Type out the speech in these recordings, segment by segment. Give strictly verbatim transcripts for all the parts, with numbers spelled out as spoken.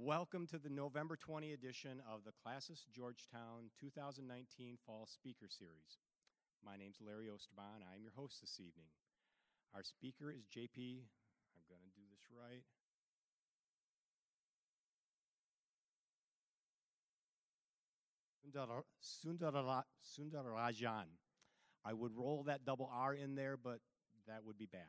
Welcome to the November twentieth edition of the Classis Georgetown two thousand nineteen Fall Speaker Series. My name's Larry Osterbahn. I'm your host this evening. Our speaker is J P, I'm going to do this right, Sundar, Sundar, Sundarajan. I would roll that double R in there, but that would be bad.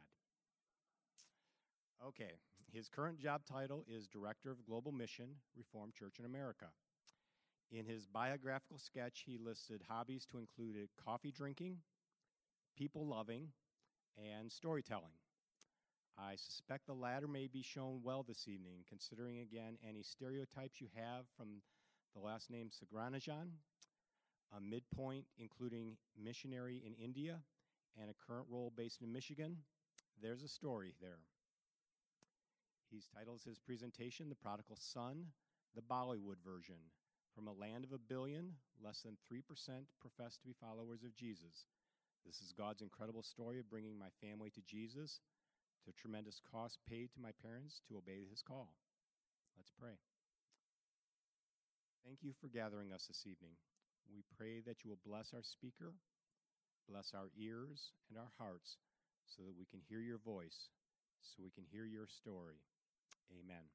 Okay, his current job title is Director of Global Mission, Reformed Church in America. In his biographical sketch, he listed hobbies to include coffee drinking, people loving, and storytelling. I suspect the latter may be shown well this evening, considering again any stereotypes you have from the last name Sagranajan, a midpoint including missionary in India, and a current role based in Michigan. There's a story there. He titles his presentation, The Prodigal Son, the Bollywood version. From a land of a billion, less than three percent profess to be followers of Jesus. This is God's incredible story of bringing my family to Jesus, to tremendous cost paid to my parents to obey his call. Let's pray. Thank you for gathering us this evening. We pray that you will bless our speaker, bless our ears and our hearts, so that we can hear your voice, so we can hear your story. Amen.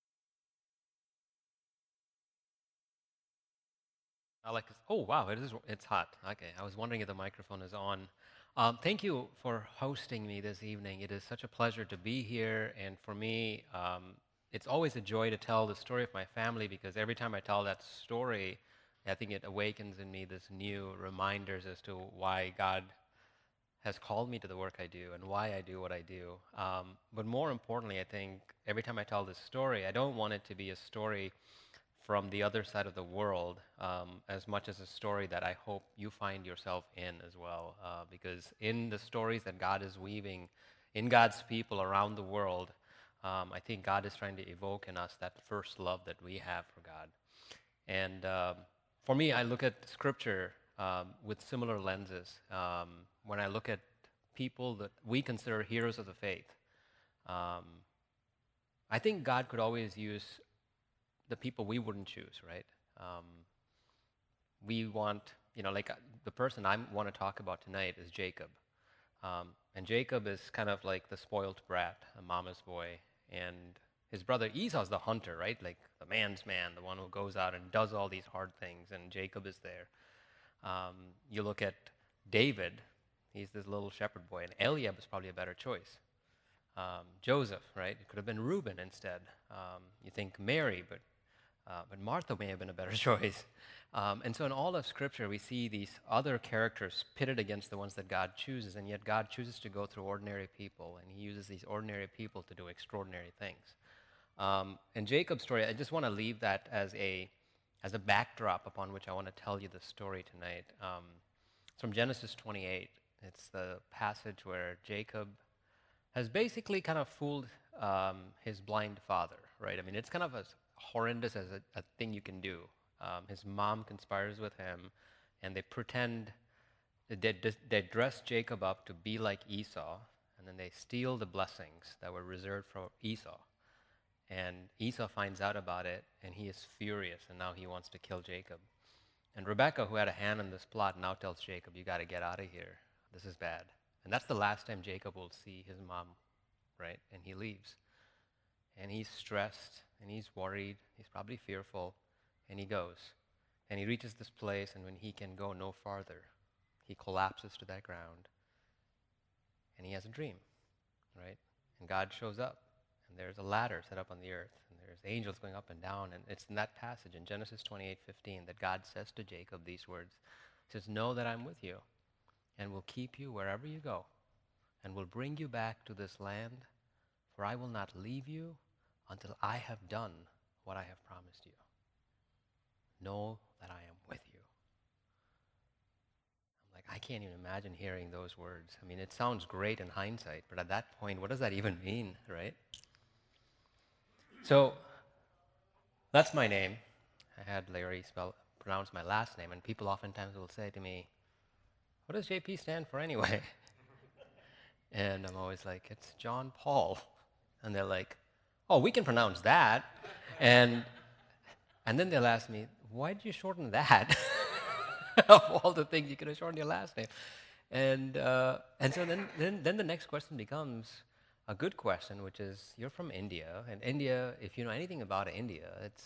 I like. Oh wow, it is. It's hot. Okay, I was wondering if the microphone is on. Um, thank you for hosting me this evening. It is such a pleasure to be here, and for me, um, it's always a joy to tell the story of my family because every time I tell that story, I think it awakens in me this new reminders as to why God has called me to the work I do and why I do what I do. Um, but more importantly, I think every time I tell this story, I don't want it to be a story from the other side of the world um, as much as a story that I hope you find yourself in as well. Uh, because in the stories that God is weaving in God's people around the world, um, I think God is trying to evoke in us that first love that we have for God. And um, for me, I look at Scripture um, with similar lenses. Um, when I look at people that we consider heroes of the faith, um, I think God could always use the people we wouldn't choose, right? Um, we want, you know, like uh, the person I want to talk about tonight is Jacob. Um, and Jacob is kind of like the spoiled brat, a mama's boy. And his brother Esau's the hunter, right? Like the man's man, the one who goes out and does all these hard things. And Jacob is there. Um, you look at David, he's this little shepherd boy. And Eliab is probably a better choice. Um, Joseph, right? It could have been Reuben instead. Um, you think Mary, but Uh, but Martha may have been a better choice. Um, and so in all of Scripture, we see these other characters pitted against the ones that God chooses, and yet God chooses to go through ordinary people, and he uses these ordinary people to do extraordinary things. Um, in Jacob's story, I just want to leave that as a, as a backdrop upon which I want to tell you the story tonight. Um, it's from Genesis twenty-eight. It's the passage where Jacob has basically kind of fooled um, his blind father, right? I mean, it's kind of as horrendous as a, a thing you can do. Um, his mom conspires with him, and they pretend, they, they dress Jacob up to be like Esau, and then they steal the blessings that were reserved for Esau. And Esau finds out about it, and he is furious, and now he wants to kill Jacob. And Rebekah, who had a hand in this plot, now tells Jacob, you got to get out of here. This is bad. And that's the last time Jacob will see his mom, right? And he leaves. And he's stressed, and he's worried, he's probably fearful, and he goes. And he reaches this place, and when he can go no farther, he collapses to that ground, and he has a dream, right? And God shows up, and there's a ladder set up on the earth, and there's angels going up and down, and it's in that passage in Genesis twenty-eight fifteen that God says to Jacob these words. He says, know that I'm with you, and will keep you wherever you go, and will bring you back to this land, for I will not leave you until I have done what I have promised you. Know that I am with you. I'm like, I can't even imagine hearing those words. I mean, it sounds great in hindsight, but at that point, what does that even mean, right? So, that's my name. I had Larry spell, pronounce my last name, and people oftentimes will say to me, what does J P stand for anyway? And I'm always like, it's John Paul. And they're like, oh, we can pronounce that. and and then they'll ask me, why did you shorten that? Of all the things you could have shortened your last name. And uh, and so then, then then the next question becomes a good question, which is, you're from India, and India, if you know anything about India, it's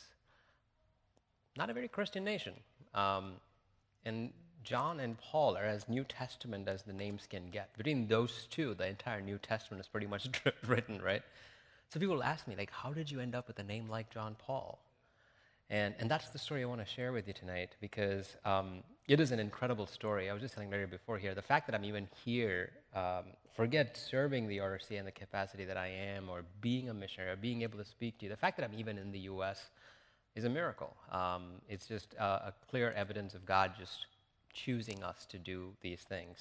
not a very Christian nation. Um, and John and Paul are as New Testament as the names can get. Between those two, the entire New Testament is pretty much written, right? So people ask me, like, how did you end up with a name like John Paul? And, and that's the story I want to share with you tonight, because um, it is an incredible story. I was just telling Larry before here, the fact that I'm even here, um, forget serving the R C in the capacity that I am, or being a missionary, or being able to speak to you, the fact that I'm even in the U S is a miracle. Um, it's just uh, a clear evidence of God just choosing us to do these things.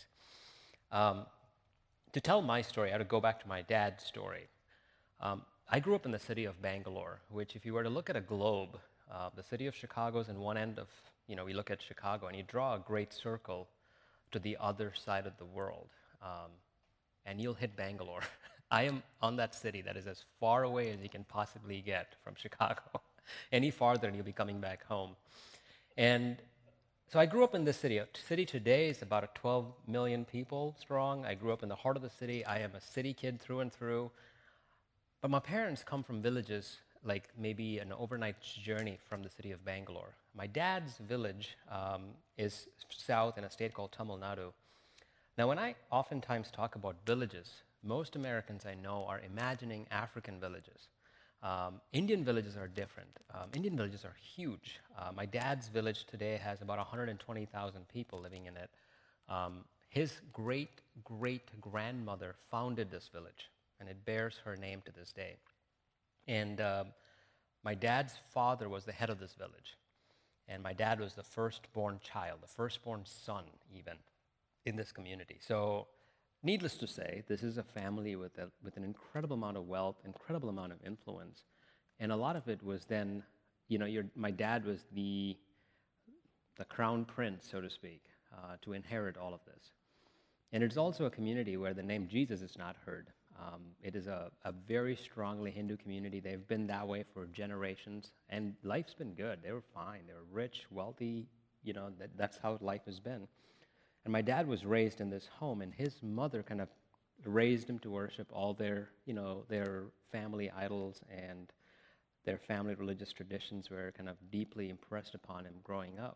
Um, to tell my story, I had to go back to my dad's story. Um, I grew up in the city of Bangalore, which, if you were to look at a globe, uh, the city of Chicago is in one end of, you know, we look at Chicago, and you draw a great circle to the other side of the world, um, and you'll hit Bangalore. I am on that city that is as far away as you can possibly get from Chicago. Any farther and you'll be coming back home. And so I grew up in this city. The city today is about twelve million people strong. I grew up in the heart of the city. I am a city kid through and through. But my parents come from villages, like maybe an overnight journey from the city of Bangalore. My dad's village um, is south in a state called Tamil Nadu. Now, when I oftentimes talk about villages, most Americans I know are imagining African villages. Um, Indian villages are different. Um, Indian villages are huge. Uh, my dad's village today has about one hundred twenty thousand people living in it. Um, his great-great-grandmother founded this village, and it bears her name to this day. And uh, my dad's father was the head of this village, and my dad was the firstborn child, the firstborn son even, in this community. So needless to say, this is a family with, a, with an incredible amount of wealth, incredible amount of influence. And a lot of it was then, you know, your, my dad was the, the crown prince, so to speak, uh, to inherit all of this. And it's also a community where the name Jesus is not heard. Um, it is a, a very strongly Hindu community. They've been that way for generations, and life's been good. They were fine. They were rich, wealthy. You know, that, that's how life has been. And my dad was raised in this home, and his mother kind of raised him to worship all their, you know, their family idols, and their family religious traditions were kind of deeply impressed upon him growing up.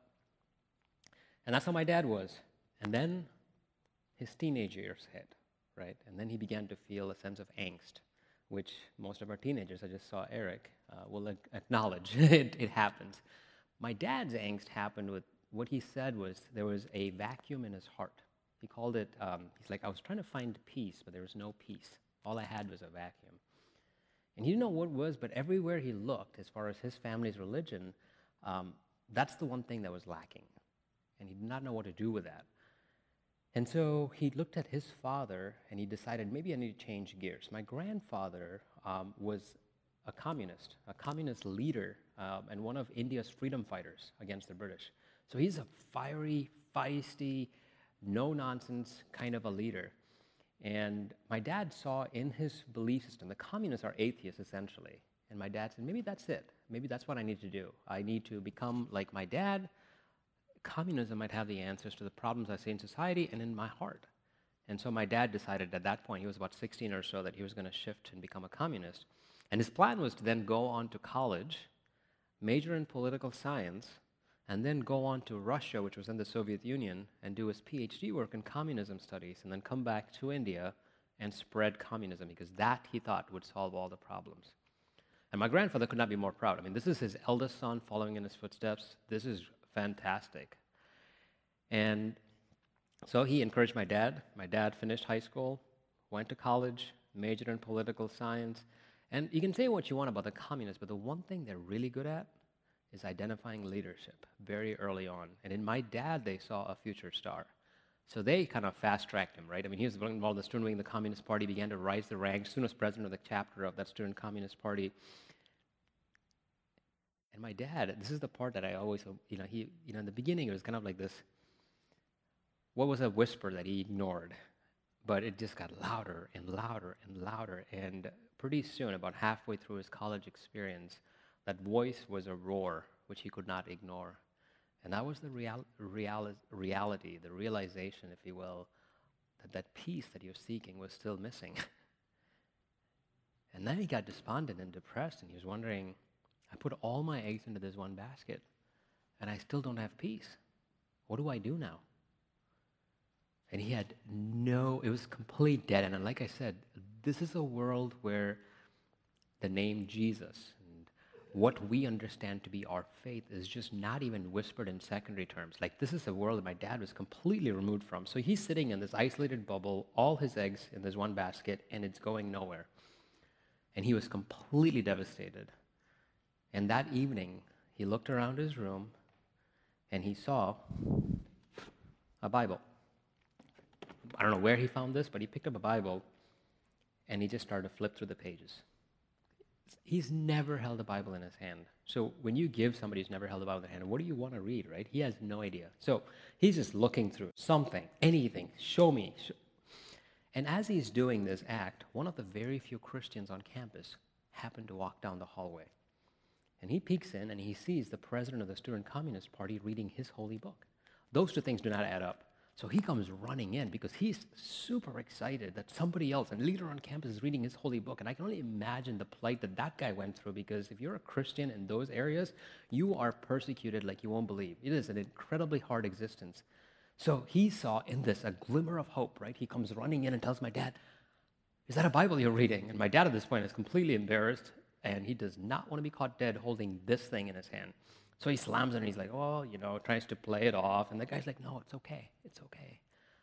And that's how my dad was. And then his teenage years hit, right? And then he began to feel a sense of angst, which most of our teenagers, I just saw Eric, uh, will ac- acknowledge. it, it happens. My dad's angst happened with, what he said was, there was a vacuum in his heart. He called it, um, he's like, I was trying to find peace, but there was no peace. All I had was a vacuum. And he didn't know what it was, but everywhere he looked, as far as his family's religion, um, that's the one thing that was lacking. And he did not know what to do with that. And so he looked at his father, and he decided, maybe I need to change gears. My grandfather um, was a communist, a communist leader, um, and one of India's freedom fighters against the British. So he's a fiery, feisty, no-nonsense kind of a leader. And my dad saw in his belief system, the communists are atheists essentially. And my dad said, maybe that's it. Maybe that's what I need to do. I need to become like my dad. Communism might have the answers to the problems I see in society and in my heart. And so my dad decided at that point, he was about sixteen or so, that he was going to shift and become a communist. And his plan was to then go on to college, major in political science, and then go on to Russia, which was in the Soviet Union, and do his PhD work in communism studies, and then come back to India and spread communism, because that, he thought, would solve all the problems. And my grandfather could not be more proud. I mean, this is his eldest son following in his footsteps. This is fantastic. And so he encouraged my dad. My dad finished high school, went to college, majored in political science. And you can say what you want about the communists, but the one thing they're really good at is identifying leadership very early on. And in my dad, they saw a future star. So they kind of fast-tracked him, right? I mean, he was involved in the student wing of the Communist Party, began to rise the ranks, soon as president of the chapter of that student Communist Party. And my dad, this is the part that I always, you know, he, you know, in the beginning, it was kind of like this, what was a whisper that he ignored? But it just got louder and louder and louder. And pretty soon, about halfway through his college experience, That voice was a roar, which he could not ignore. And that was the real, real, reality, the realization, if you will, that that peace that you're seeking was still missing. And then he got despondent and depressed, and he was wondering, I put all my eggs into this one basket, and I still don't have peace. What do I do now? And he had no, it was complete dead end. And like I said, this is a world where the name Jesus and what we understand to be our faith is just not even whispered in secondary terms. Like, this is a world that my dad was completely removed from. So he's sitting in this isolated bubble, all his eggs in this one basket, and it's going nowhere. And he was completely devastated. And that evening, he looked around his room, and he saw a Bible. I don't know where he found this, but he picked up a Bible, and he just started to flip through the pages. He's never held a Bible in his hand. So when you give somebody who's never held a Bible in their hand, what do you want to read, right? He has no idea. So he's just looking through something, anything, show me. Show. And as he's doing this act, one of the very few Christians on campus happened to walk down the hallway. And he peeks in, and he sees the president of the Student Communist Party reading his holy book. Those two things do not add up. So he comes running in because he's super excited that somebody else, a leader on campus, is reading his holy book. And I can only imagine the plight that that guy went through, because if you're a Christian in those areas, you are persecuted like you won't believe. It is an incredibly hard existence. So he saw in this a glimmer of hope, right? He comes running in and tells my dad, is that a Bible you're reading? And my dad at this point is completely embarrassed, and he does not want to be caught dead holding this thing in his hand. So he slams it, and he's like, oh, you know, tries to play it off. And the guy's like, no, it's okay. It's okay.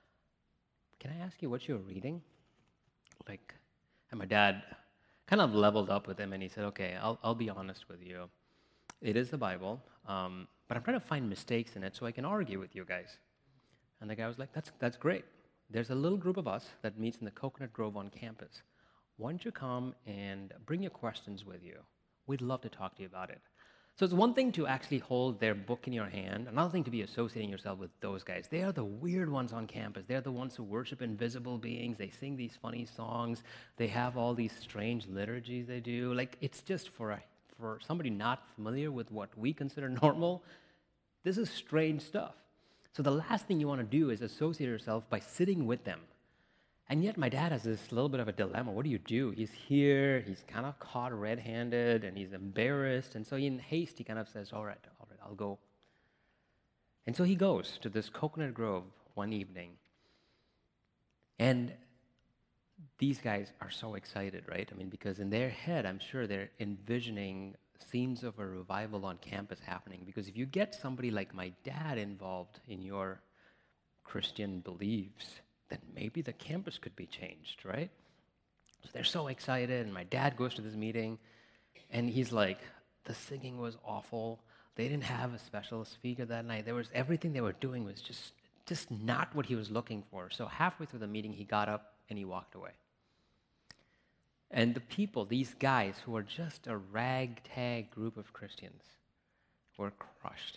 Can I ask you what you're reading? Like, and my dad kind of leveled up with him, and he said, okay, I'll, I'll be honest with you. It is the Bible, um, but I'm trying to find mistakes in it so I can argue with you guys. And the guy was like, that's, that's great. There's a little group of us that meets in the Coconut Grove on campus. Why don't you come and bring your questions with you? We'd love to talk to you about it. So it's one thing to actually hold their book in your hand, another thing to be associating yourself with those guys. They are the weird ones on campus. They're the ones who worship invisible beings. They sing these funny songs. They have all these strange liturgies they do. Like, it's just for, a, for somebody not familiar with what we consider normal, this is strange stuff. So the last thing you want to do is associate yourself by sitting with them. And yet my dad has this little bit of a dilemma. What do you do? He's here, he's kind of caught red-handed, and he's embarrassed. And so in haste, he kind of says, all right, all right, I'll go. And so he goes to this Coconut Grove one evening. And these guys are so excited, right? I mean, because in their head, I'm sure they're envisioning scenes of a revival on campus happening. Because if you get somebody like my dad involved in your Christian beliefs, then maybe the campus could be changed, right? So they're so excited, and my dad goes to this meeting, and he's like, the singing was awful. They didn't have a special speaker that night. There was everything they were doing was just, just not what he was looking for. So halfway through the meeting, he got up and he walked away. And the people, these guys who are just a ragtag group of Christians, were crushed.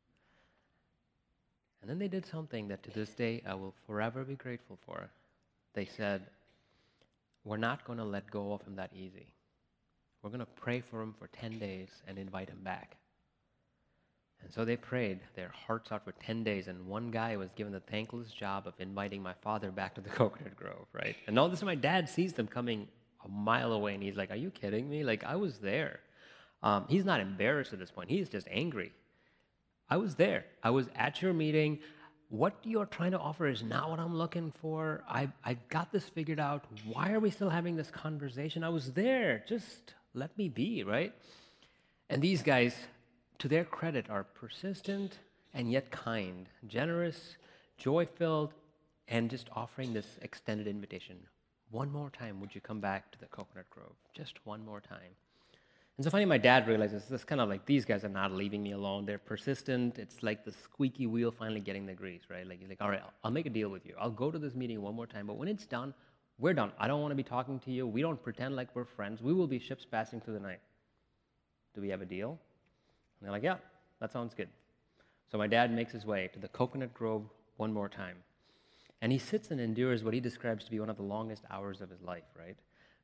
And then they did something that to this day I will forever be grateful for. They said, we're not going to let go of him that easy. We're going to pray for him for ten days and invite him back. And so they prayed their hearts out for ten days, and one guy was given the thankless job of inviting my father back to the Coconut Grove, right? And all this, my dad sees them coming a mile away, and he's like, are you kidding me? Like, I was there. Um, he's not embarrassed at this point. He's just angry. I was there. I was at your meeting. What you're trying to offer is not what I'm looking for. I, I got this figured out. Why are we still having this conversation? I was there. Just let me be, right? And these guys, to their credit, are persistent and yet kind, generous, joy-filled, and just offering this extended invitation. One more time, would you come back to the Coconut Grove? Just one more time. And so finally my dad realizes this kind of like, these guys are not leaving me alone. They're persistent. It's like the squeaky wheel finally getting the grease, right? Like, he's like, all right, I'll, I'll make a deal with you. I'll go to this meeting one more time, but when it's done, we're done. I don't want to be talking to you. We don't pretend like we're friends. We will be ships passing through the night. Do we have a deal? And they're like, yeah, that sounds good. So my dad makes his way to the Coconut Grove one more time. And he sits and endures what he describes to be one of the longest hours of his life, right?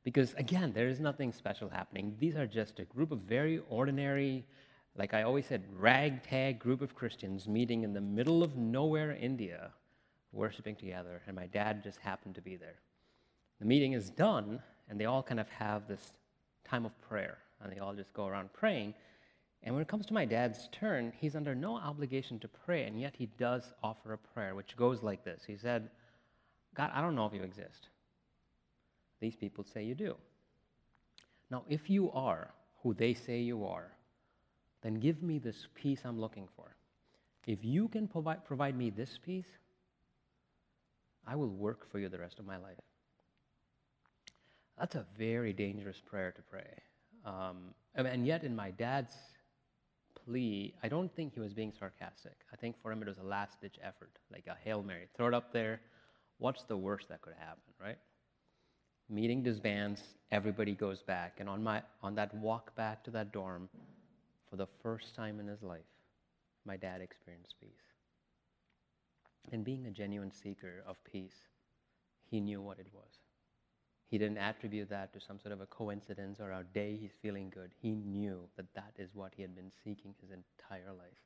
Because again, there is nothing special happening. These are just a group of very ordinary, like I always said, ragtag group of Christians meeting in the middle of nowhere, India, worshiping together, and my dad just happened to be there. The meeting is done, and they all kind of have this time of prayer, and they all just go around praying. And when it comes to my dad's turn, he's under no obligation to pray, and yet he does offer a prayer, which goes like this. He said, God, I don't know if you exist. These people say you do. Now, if you are who they say you are, then give me this peace I'm looking for. If you can provide, provide me this peace, I will work for you the rest of my life. That's a very dangerous prayer to pray. Um, and yet in my dad's plea, I don't think he was being sarcastic. I think for him it was a last-ditch effort, like a Hail Mary. Throw it up there. What's the worst that could happen, right? Meeting disbands, everybody goes back. And on my on that walk back to that dorm, for the first time in his life, my dad experienced peace. And being a genuine seeker of peace, he knew what it was. He didn't attribute that to some sort of a coincidence or a day he's feeling good. He knew that that is what he had been seeking his entire life.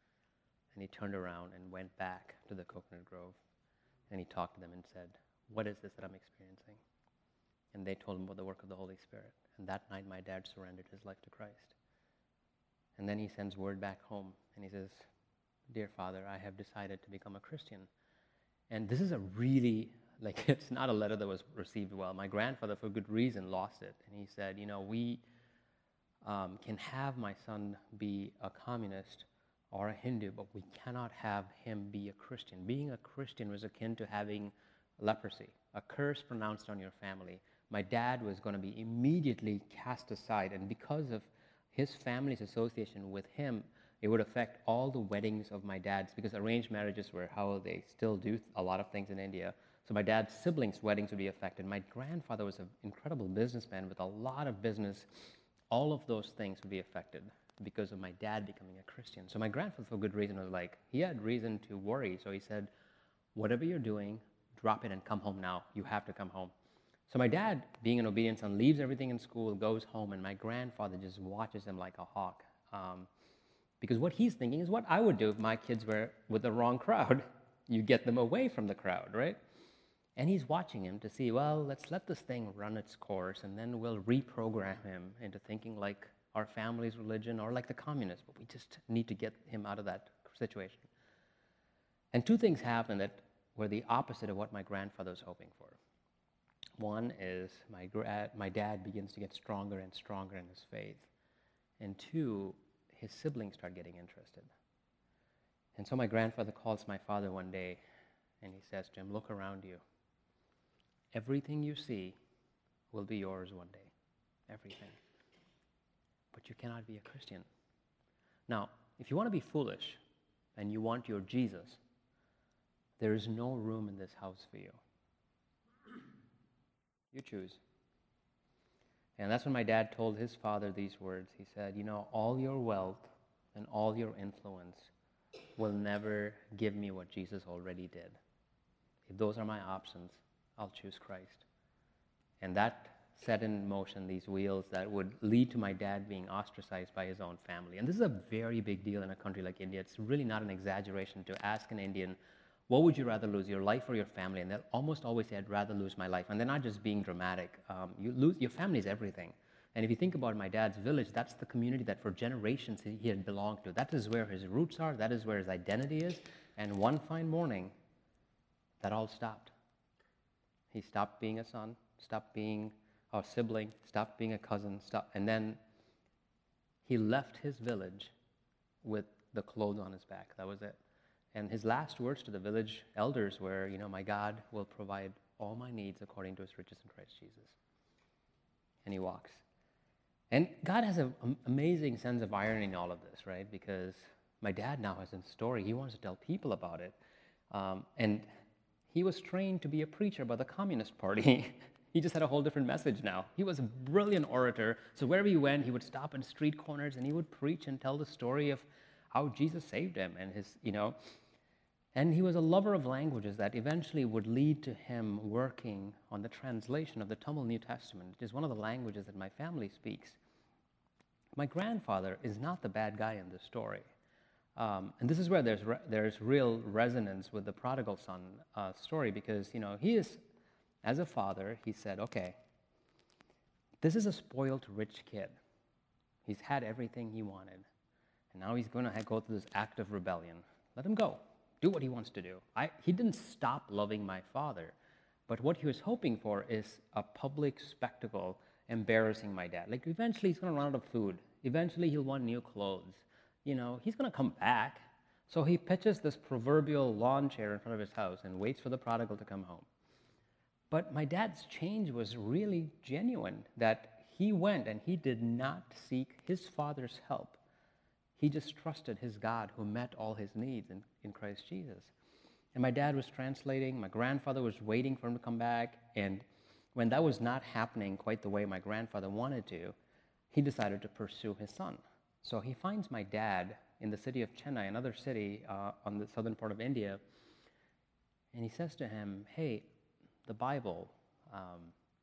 And he turned around and went back to the Coconut Grove, and he talked to them and said, what is this that I'm experiencing? And they told him about the work of the Holy Spirit. And that night, my dad surrendered his life to Christ. And then he sends word back home, and he says, dear Father, I have decided to become a Christian. And this is a really, like, it's not a letter that was received well. My grandfather, for good reason, lost it. And he said, you know, we um, can have my son be a communist or a Hindu, but we cannot have him be a Christian. Being a Christian was akin to having leprosy, a curse pronounced on your family. My dad was going to be immediately cast aside, and because of his family's association with him, it would affect all the weddings of my dad's, because arranged marriages were how they still do a lot of things in India. So my dad's siblings' weddings would be affected. My grandfather was an incredible businessman with a lot of business. All of those things would be affected because of my dad becoming a Christian. So my grandfather, for good reason, was like, he had reason to worry. So he said, whatever you're doing, drop it and come home now. You have to come home. So my dad, being an obedient son, leaves everything in school, goes home, and my grandfather just watches him like a hawk. Um, because what he's thinking is what I would do if my kids were with the wrong crowd. You get them away from the crowd, right? And he's watching him to see, well, let's let this thing run its course, and then we'll reprogram him into thinking like our family's religion or like the communists, but we just need to get him out of that situation. And two things happen that were the opposite of what my grandfather was hoping for. One is my, gra- my dad begins to get stronger and stronger in his faith. And two, his siblings start getting interested. And so my grandfather calls my father one day, and he says to him, look around you. Everything you see will be yours one day. Everything. But you cannot be a Christian. Now, if you want to be foolish and you want your Jesus, there is no room in this house for you. You choose. And that's when my dad told his father these words. He said, you know, all your wealth and all your influence will never give me what Jesus already did. If those are my options, I'll choose Christ. And that set in motion these wheels that would lead to my dad being ostracized by his own family. And this is a very big deal in a country like India. It's really not an exaggeration to ask an Indian, what would you rather lose, your life or your family? And they'll almost always say, I'd rather lose my life. And they're not just being dramatic. Um, you lose, your family is everything. And if you think about my dad's village, that's the community that for generations he had belonged to. That is where his roots are. That is where his identity is. And one fine morning, that all stopped. He stopped being a son, stopped being a sibling, stopped being a cousin, stopped, and then he left his village with the clothes on his back. That was it. And his last words to the village elders were, you know, my God will provide all my needs according to his riches in Christ Jesus. And he walks. And God has an amazing sense of irony in all of this, right? Because my dad now has a story. He wants to tell people about it. Um, and he was trained to be a preacher by the Communist Party. He just had a whole different message now. He was a brilliant orator. So wherever he went, he would stop in street corners and he would preach and tell the story of how Jesus saved him and his, you know. And he was a lover of languages that eventually would lead to him working on the translation of the Tamil New Testament, which is one of the languages that my family speaks. My grandfather is not the bad guy in this story. Um, and this is where there's re- there's real resonance with the prodigal son uh, story, because, you know, he is, as a father, he said, okay, this is a spoiled rich kid. He's had everything he wanted, and now he's going to go through this act of rebellion. Let him go. Do what he wants to do. I, he didn't stop loving my father, but what he was hoping for is a public spectacle embarrassing my dad. Like, eventually he's going to run out of food. Eventually he'll want new clothes. You know, he's going to come back. So he pitches this proverbial lawn chair in front of his house and waits for the prodigal to come home. But my dad's change was really genuine, that he went and he did not seek his father's help. He just trusted his God who met all his needs in, in Christ Jesus. And my dad was translating. My grandfather was waiting for him to come back. And when that was not happening quite the way my grandfather wanted to, he decided to pursue his son. So he finds my dad in the city of Chennai, another city uh, on the southern part of India. And he says to him, hey, the Bible, um,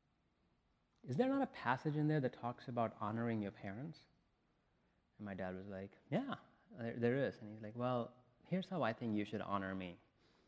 is there not a passage in there that talks about honoring your parents? And my dad was like, yeah, there, there is. And he's like, well, here's how I think you should honor me.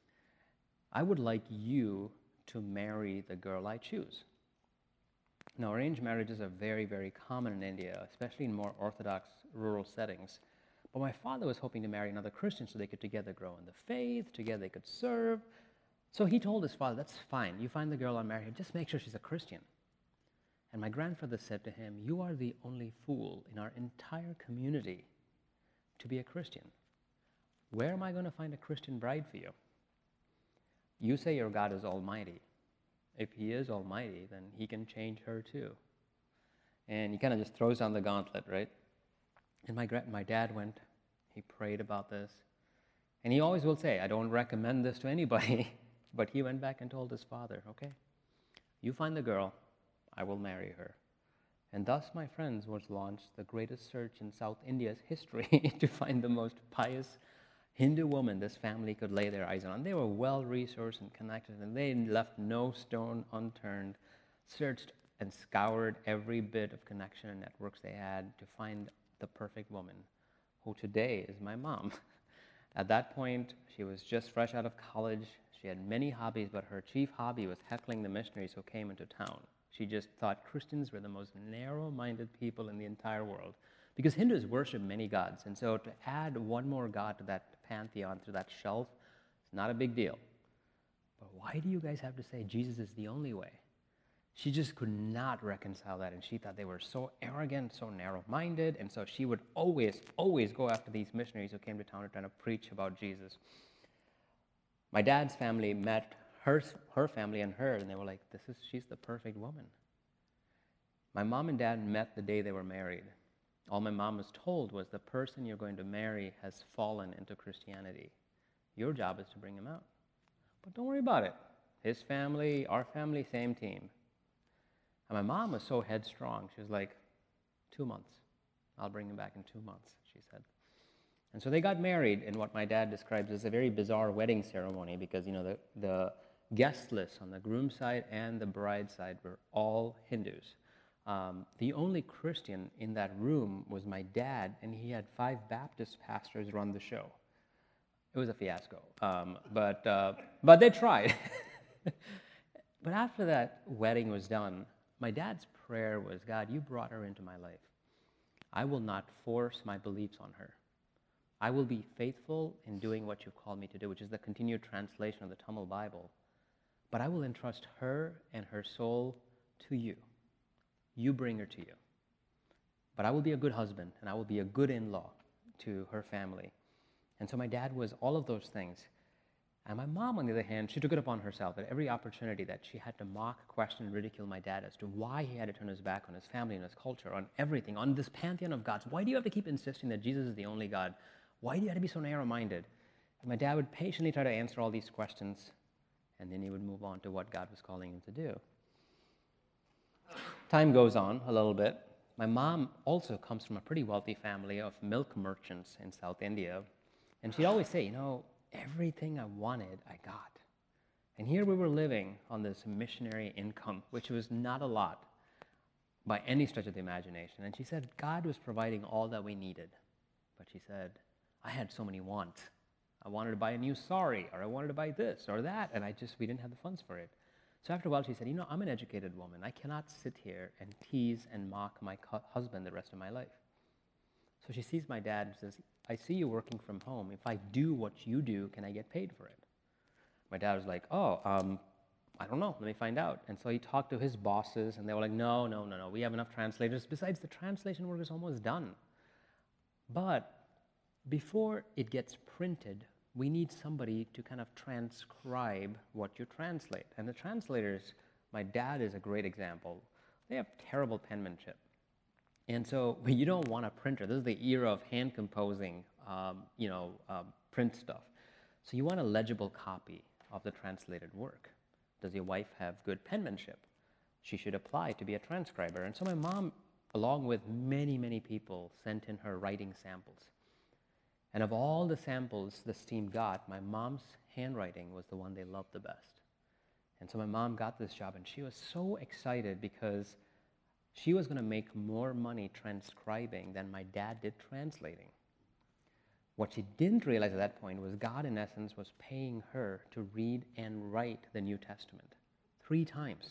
I would like you to marry the girl I choose. Now, arranged marriages are very, very common in India, especially in more orthodox rural settings. But my father was hoping to marry another Christian so they could together grow in the faith, together they could serve. So he told his father, that's fine. You find the girl, I'll marry her. Just make sure she's a Christian. And my grandfather said to him, you are the only fool in our entire community to be a Christian. Where am I going to find a Christian bride for you? You say your God is almighty. If he is almighty, then he can change her too. And he kind of just throws down the gauntlet, right? And my gra- my dad went, he prayed about this. And he always will say, I don't recommend this to anybody. But he went back and told his father, okay, you find the girl, I will marry her. And thus, my friends, was launched the greatest search in South India's history to find the most pious Hindu woman this family could lay their eyes on. They were well-resourced and connected, and they left no stone unturned, searched and scoured every bit of connection and networks they had to find the perfect woman, who today is my mom. At that point, she was just fresh out of college. She had many hobbies, but her chief hobby was heckling the missionaries who came into town. She just thought Christians were the most narrow-minded people in the entire world, because Hindus worship many gods, and so to add one more god to that pantheon, to that shelf, is not a big deal. But why do you guys have to say Jesus is the only way? She just could not reconcile that, and she thought they were so arrogant, so narrow-minded, and so she would always, always go after these missionaries who came to town to try to preach about Jesus. My dad's family met her, her family and her, and they were like, "This is she's the perfect woman." My mom and dad met the day they were married. All my mom was told was, the person you're going to marry has fallen into Christianity. Your job is to bring him out. But don't worry about it. His family, our family, same team. And my mom was so headstrong. She was like, two months. I'll bring him back in two months, she said. And so they got married in what my dad describes as a very bizarre wedding ceremony, because, you know, the, the guest list on the groom's side and the bride's side were all Hindus. Um, the only Christian in that room was my dad, and he had five Baptist pastors run the show. It was a fiasco, um, but uh, but they tried. But after that wedding was done, my dad's prayer was, God, you brought her into my life. I will not force my beliefs on her. I will be faithful in doing what you've called me to do, which is the continued translation of the Tamil Bible. But I will entrust her and her soul to you. You bring her to you. But I will be a good husband, and I will be a good in-law to her family. And so my dad was all of those things. And my mom, on the other hand, she took it upon herself at every opportunity that she had to mock, question, and ridicule my dad as to why he had to turn his back on his family and his culture, on everything, on this pantheon of gods. Why do you have to keep insisting that Jesus is the only God? Why do you have to be so narrow-minded? And my dad would patiently try to answer all these questions, and then he would move on to what God was calling him to do. Time goes on a little bit. My mom also comes from a pretty wealthy family of milk merchants in South India. And she'd always say, you know, everything I wanted, I got. And here we were living on this missionary income, which was not a lot by any stretch of the imagination. And she said God was providing all that we needed. But she said, I had so many wants. I wanted to buy a new sari, or I wanted to buy this or that, and I just, we didn't have the funds for it. So after a while, she said, you know, I'm an educated woman. I cannot sit here and tease and mock my cu- husband the rest of my life. So she sees my dad and says, I see you working from home. If I do what you do, can I get paid for it? My dad was like, oh, um, I don't know. Let me find out. And so he talked to his bosses, and they were like, no, no, no, no. We have enough translators. Besides, the translation work is almost done. But before it gets printed, we need somebody to kind of transcribe what you translate. And the translators, my dad is a great example. They have terrible penmanship. And so you don't want a printer. This is the era of hand composing, um, you know, uh, print stuff. So you want a legible copy of the translated work. Does your wife have good penmanship? She should apply to be a transcriber. And so my mom, along with many, many people, sent in her writing samples. And of all the samples this team got, my mom's handwriting was the one they loved the best. And so my mom got this job, and she was so excited because she was going to make more money transcribing than my dad did translating. What she didn't realize at that point was God, in essence, was paying her to read and write the New Testament three times.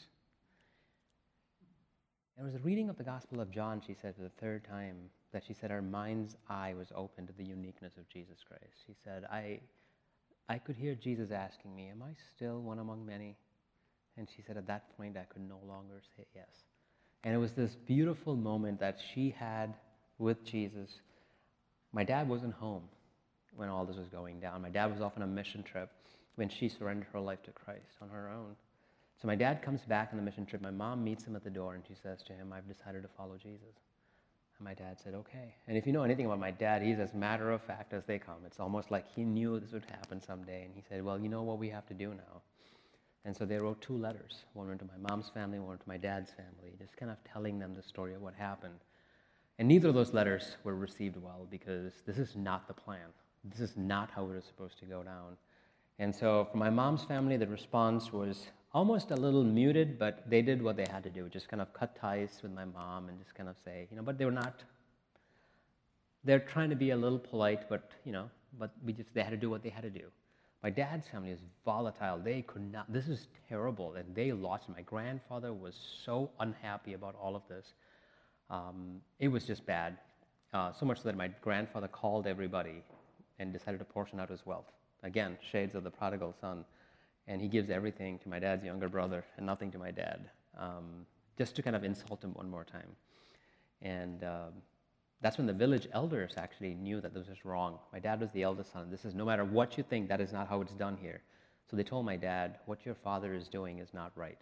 There was a reading of the Gospel of John, she said, for the third time, that she said her mind's eye was open to the uniqueness of Jesus Christ. She said, I, I could hear Jesus asking me, am I still one among many? And she said at that point I could no longer say yes. And it was this beautiful moment that she had with Jesus. My dad wasn't home when all this was going down. My dad was off on a mission trip when she surrendered her life to Christ on her own. So my dad comes back on the mission trip. My mom meets him at the door, and she says to him, I've decided to follow Jesus. And my dad said, okay. And if you know anything about my dad, he's as matter of fact as they come. It's almost like he knew this would happen someday. And he said, well, you know what we have to do now? And so they wrote two letters. One went to my mom's family, one went to my dad's family, just kind of telling them the story of what happened. And neither of those letters were received well, because this is not the plan. This is not how it was supposed to go down. And so for my mom's family, the response was almost a little muted, but they did what they had to do, just kind of cut ties with my mom and just kind of say, you know, but they were not, they're trying to be a little polite, but, you know, but we just, they had to do what they had to do. My dad's family is volatile. They could not, this is terrible, and they lost. My grandfather was so unhappy about all of this. Um, it was just bad, uh, so much so that my grandfather called everybody and decided to portion out his wealth. Again, shades of the prodigal son. And he gives everything to my dad's younger brother and nothing to my dad, um, just to kind of insult him one more time. And um, that's when the village elders actually knew that this was wrong. My dad was the eldest son. This is, no matter what you think, that is not how it's done here. So they told my dad, what your father is doing is not right.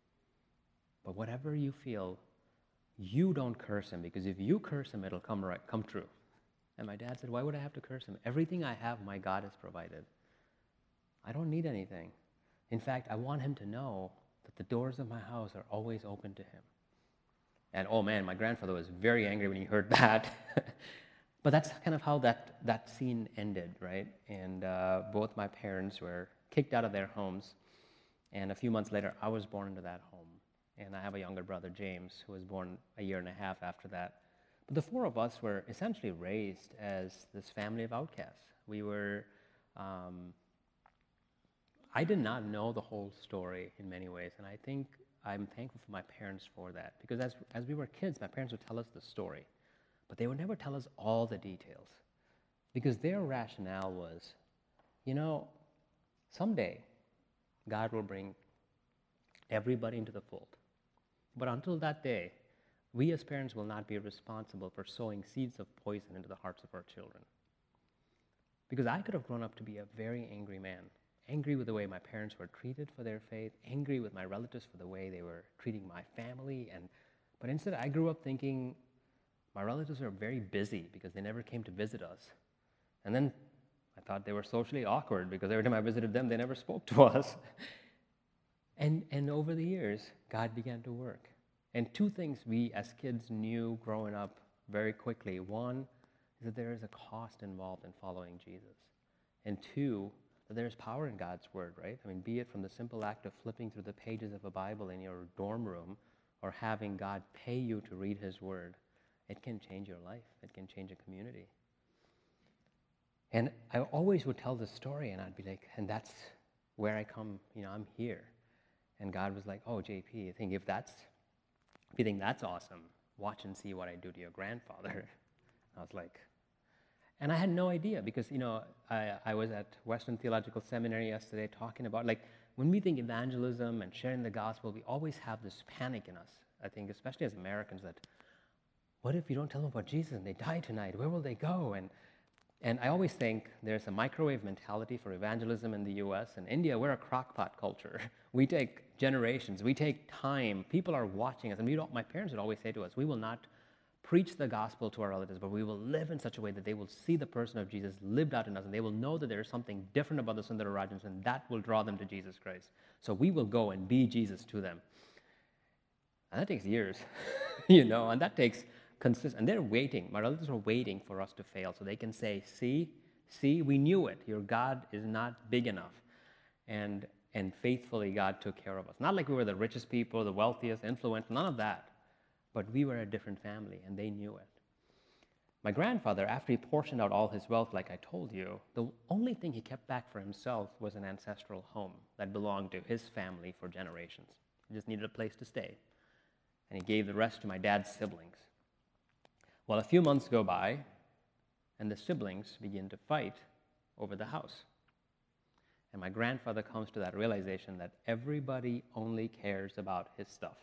But whatever you feel, you don't curse him, because if you curse him, it'll come right, come true. And my dad said, why would I have to curse him? Everything I have, my God has provided. I don't need anything. In fact, I want him to know that the doors of my house are always open to him. And oh man, my grandfather was very angry when he heard that. But that's kind of how that, that scene ended, right? And uh, both my parents were kicked out of their homes. And a few months later, I was born into that home. And I have a younger brother, James, who was born a year and a half after that. But the four of us were essentially raised as this family of outcasts. We were... Um, I did not know the whole story in many ways, and I think I'm thankful for my parents for that. Because as, as we were kids, my parents would tell us the story, but they would never tell us all the details. Because their rationale was, you know, someday God will bring everybody into the fold. But until that day, we as parents will not be responsible for sowing seeds of poison into the hearts of our children. Because I could have grown up to be a very angry man. Angry with the way my parents were treated for their faith, angry with my relatives for the way they were treating my family. And but instead, I grew up thinking my relatives were very busy because they never came to visit us. And then I thought they were socially awkward because every time I visited them, they never spoke to us. and, and over the years, God began to work. And two things we as kids knew growing up very quickly. One is that there is a cost involved in following Jesus. And two, that there's power in God's word, right? I mean, be it from the simple act of flipping through the pages of a Bible in your dorm room or having God pay you to read his word, it can change your life. It can change a community. And I always would tell this story, and I'd be like, and that's where I come, you know, I'm here. And God was like, oh, J P, I think if that's, if you think that's awesome, watch and see what I do to your grandfather. I was like, and I had no idea because, you know, I, I was at Western Theological Seminary yesterday talking about, like, when we think evangelism and sharing the gospel, we always have this panic in us, I think, especially as Americans, that what if you don't tell them about Jesus and they die tonight? Where will they go? And and I always think there's a microwave mentality for evangelism in the U S. In India, we're a crockpot culture. We take generations. We take time. People are watching us. And we don't, my parents would always say to us, we will not preach the gospel to our relatives, but we will live in such a way that they will see the person of Jesus lived out in us, and they will know that there is something different about the Sundara Rajans, and that will draw them to Jesus Christ. So we will go and be Jesus to them. And that takes years, you know, and that takes consistent. And they're waiting. My relatives are waiting for us to fail so they can say, see, see, we knew it. Your God is not big enough. And, and faithfully, God took care of us. Not like we were the richest people, the wealthiest, influential, none of that. But we were a different family, and they knew it. My grandfather, after he portioned out all his wealth, like I told you, the only thing he kept back for himself was an ancestral home that belonged to his family for generations. He just needed a place to stay. And he gave the rest to my dad's siblings. Well, a few months go by, and the siblings begin to fight over the house. And my grandfather comes to that realization that everybody only cares about his stuff.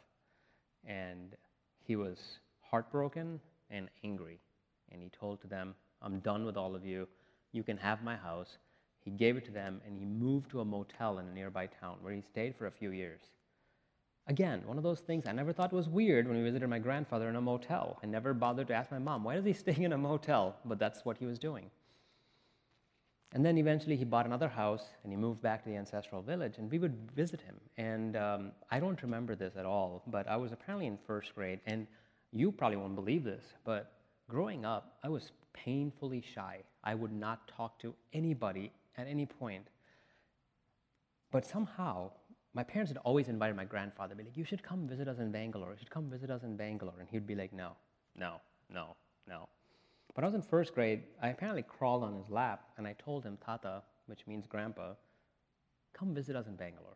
And he was heartbroken and angry. And he told to them, I'm done with all of you. You can have my house. He gave it to them, and he moved to a motel in a nearby town where he stayed for a few years. Again, one of those things I never thought was weird when we visited my grandfather in a motel. I never bothered to ask my mom, why is he staying in a motel? But that's what he was doing. And then eventually he bought another house, and he moved back to the ancestral village, and we would visit him. And um, I don't remember this at all, but I was apparently in first grade, and you probably won't believe this, but growing up, I was painfully shy. I would not talk to anybody at any point. But somehow, my parents had always invited my grandfather, be like, you should come visit us in Bangalore, you should come visit us in Bangalore. And he'd be like, no, no, no, no. But I was in first grade, I apparently crawled on his lap, and I told him, Tata, which means grandpa, come visit us in Bangalore.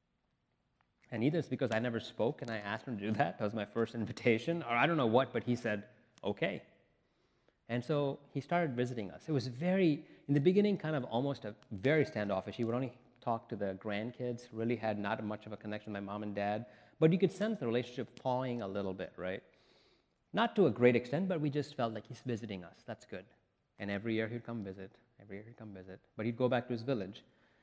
And either it's because I never spoke and I asked him to do that, that was my first invitation, or I don't know what, but he said, okay. And so he started visiting us. It was very, in the beginning, kind of almost a very standoffish. He would only talk to the grandkids, really had not much of a connection with my mom and dad, but you could sense the relationship thawing a little bit, right? Not to a great extent, but we just felt like he's visiting us. That's good. And every year he'd come visit. Every year he'd come visit. But he'd go back to his village.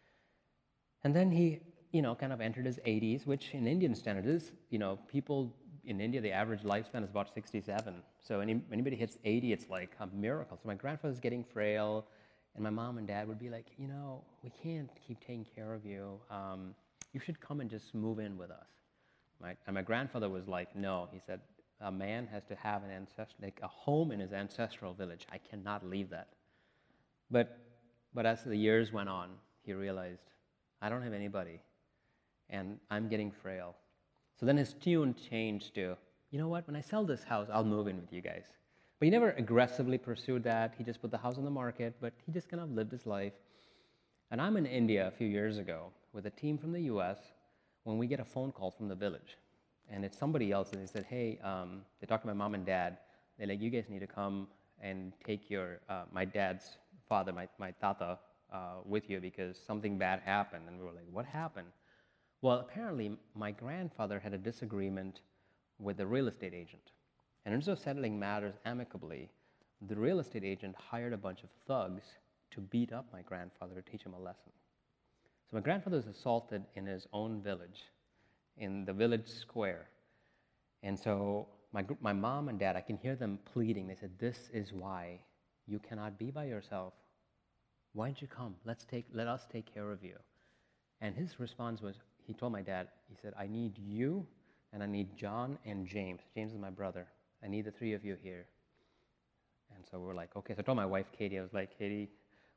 And then he, you know, kind of entered his eighties, which in Indian standards is, you know, people in India, the average lifespan is about sixty-seven. So any, anybody hits eighty, it's like a miracle. So my grandfather's getting frail, and my mom and dad would be like, you know, we can't keep taking care of you. Um, you should come and just move in with us. Right? And my grandfather was like, no. He said, a man has to have an ancestral, like a home in his ancestral village. I cannot leave that. But, but as the years went on, he realized, I don't have anybody, and I'm getting frail. So then his tune changed to, you know what, when I sell this house, I'll move in with you guys. But he never aggressively pursued that. He just put the house on the market, but he just kind of lived his life. And I'm in India a few years ago with a team from the U S when we get a phone call from the village. And it's somebody else, and they said, hey, um, they talked to my mom and dad. They're like, you guys need to come and take your, uh, my dad's father, my, my tata, uh, with you because something bad happened. And we were like, what happened? Well, apparently, my grandfather had a disagreement with the real estate agent. And instead of settling matters amicably, the real estate agent hired a bunch of thugs to beat up my grandfather to teach him a lesson. So my grandfather was assaulted in his own village, in the village square. And so my, my mom and dad, I can hear them pleading. They said, this is why you cannot be by yourself. Why don't you come? Let's take, let us take care of you. And his response was, he told my dad, he said, I need you, and I need John and James. James is my brother. I need the three of you here. And so we're like, okay. So I told my wife, Katie, I was like, Katie,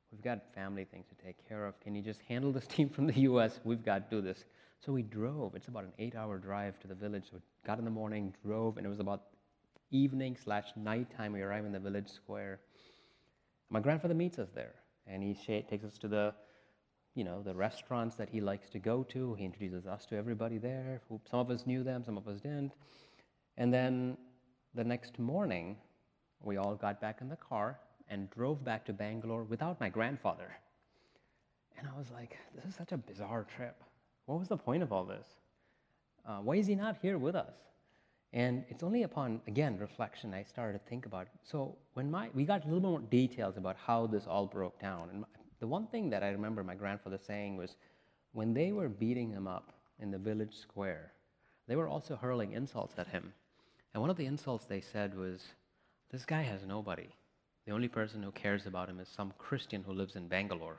we've got family things to take care of. Can you just handle this team from the U S? We've got to do this. So we drove. It's about an eight-hour drive to the village. So we got in the morning, drove, and it was about evening slash nighttime. We arrived in the village square. My grandfather meets us there, and he sh- takes us to the, you know, the restaurants that he likes to go to. He introduces us to everybody there. Some of us knew them, some of us didn't. And then the next morning, we all got back in the car and drove back to Bangalore without my grandfather. And I was like, this is such a bizarre trip. What was the point of all this? Uh, why is he not here with us? And it's only upon, again, reflection, I started to think about, so when my, we got a little more details about how this all broke down. And my, the one thing that I remember my grandfather saying was, when they were beating him up in the village square, they were also hurling insults at him. And one of the insults they said was, this guy has nobody. The only person who cares about him is some Christian who lives in Bangalore.